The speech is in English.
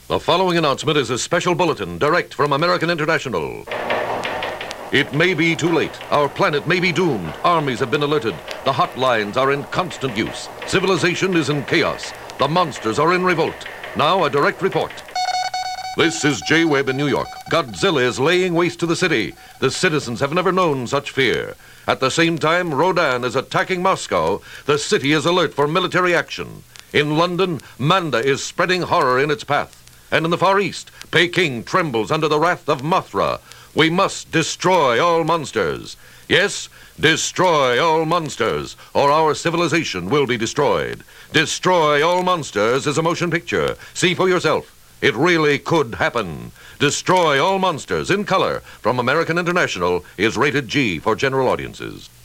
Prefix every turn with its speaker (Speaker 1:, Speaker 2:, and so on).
Speaker 1: The following announcement is a special bulletin direct from American International. It may be too late. Our planet may be doomed. Armies have been alerted. The hotlines are in constant use. Civilization is in chaos. The monsters are in revolt. Now a direct report. This is J. Webb in New York. Godzilla is laying waste to the city. The citizens have never known such fear. At the same time, Rodan is attacking Moscow. The city is alert for military action. In London, Manda is spreading horror in its path. And in the Far East, Peking trembles under the wrath of Mothra. We must destroy all monsters. Yes, destroy all monsters, or our civilization will be destroyed. Destroy All Monsters is a motion picture. See for yourself. It really could happen. Destroy All Monsters in color from American International is rated G for general audiences.